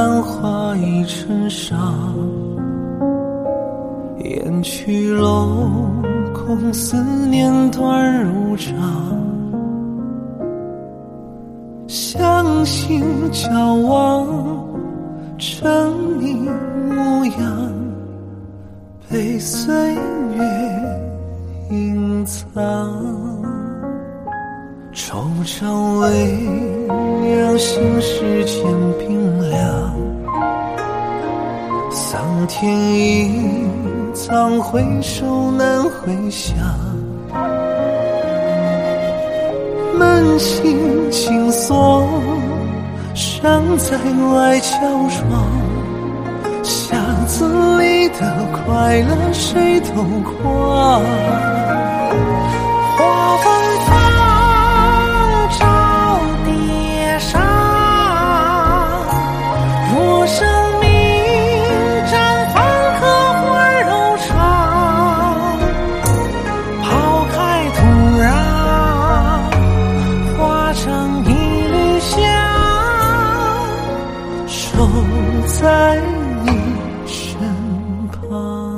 兰花已成沙，雁去楼空，思念断如茶。相信交往成你模样，被岁月隐藏。惆怅未让心事渐冰凉，桑田已苍，回首难回响。门轻轻锁，尚在外敲窗。匣子里的快乐谁都狂。花芬芳照叠上，若生命绽放可欢柔长。抛开土壤，化成一缕香，守在你身旁。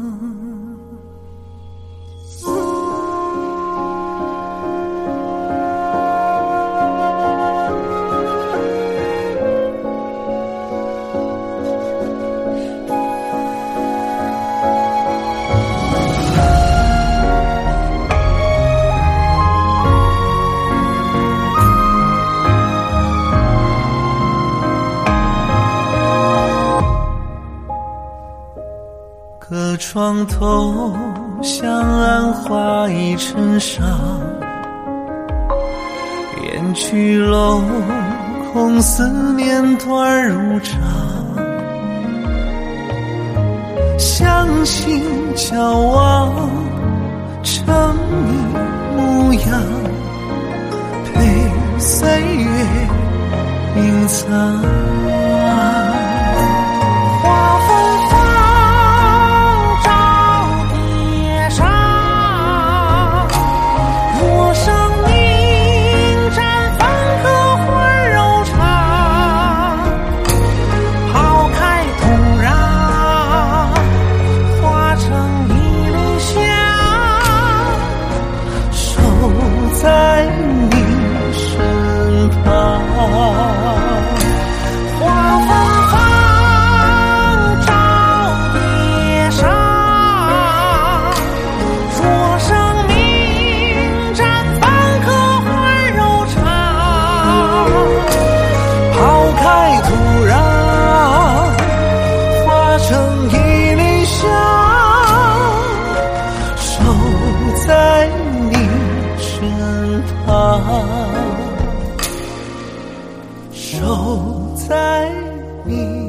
隔窗头，香兰花已成沙，雁去楼空，思念断如茶。相信交往成你模样，被岁月隐藏。在你身旁，花芬芳照叠上。若生命绽放可欢柔长，抛开土壤，化成一缕香，守在你身旁，守在你